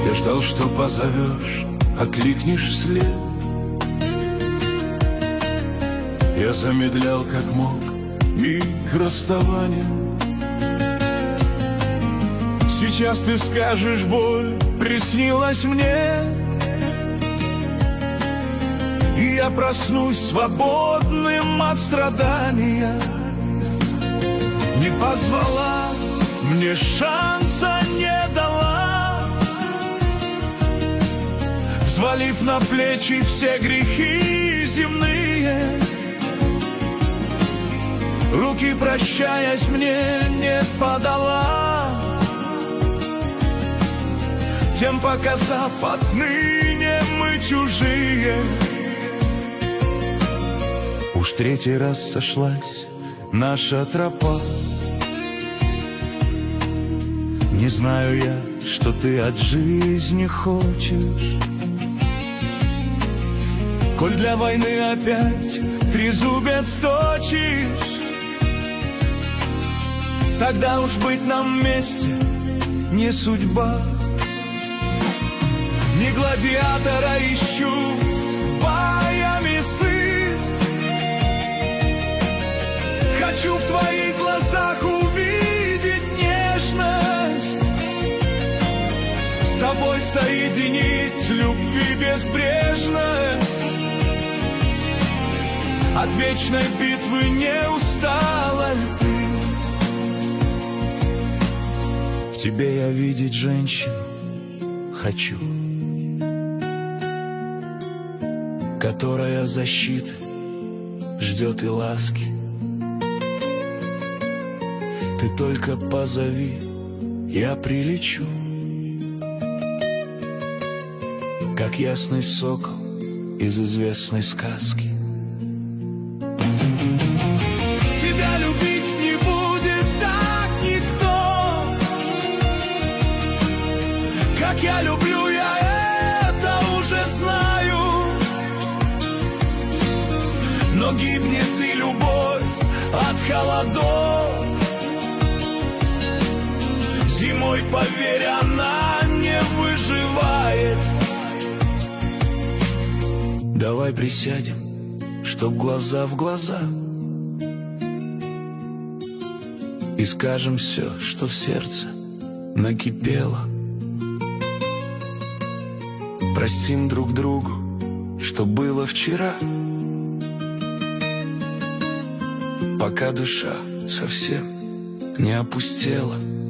Я ждал, что позовешь, окликнешь вслед. Я замедлял, как мог, миг расставания. Сейчас ты скажешь, боль приснилась мне, и я проснусь свободным от страдания. Не позвала, мне шанса не дала, взвалив на плечи все грехи земные. Руки, прощаясь, мне не подала, тем показав, отныне мы чужие. Уж третий раз сошлась наша тропа. Не знаю я, что ты от жизни хочешь, коль для войны опять трезубец точишь. Тогда уж быть нам вместе не судьба. Не гладиатора ищу, боями сыт. Хочу в твоих глазах увидеть нежность, с тобой соединить любви безбрежность. От вечной битвы не устала ли ты? В тебе я видеть женщину хочу, которая защиты ждет и ласки. Ты только позови, я прилечу, как ясный сокол из известной сказки. Тебя любить не будет так никто, как я люблю, я это уже знаю. Но гибнет и любовь от холодов. Зимой, поверь, она не выживает. Давай присядем, чтоб глаза в глаза, и скажем все, что в сердце накипело. Простим друг другу, что было вчера, пока душа совсем не опустела.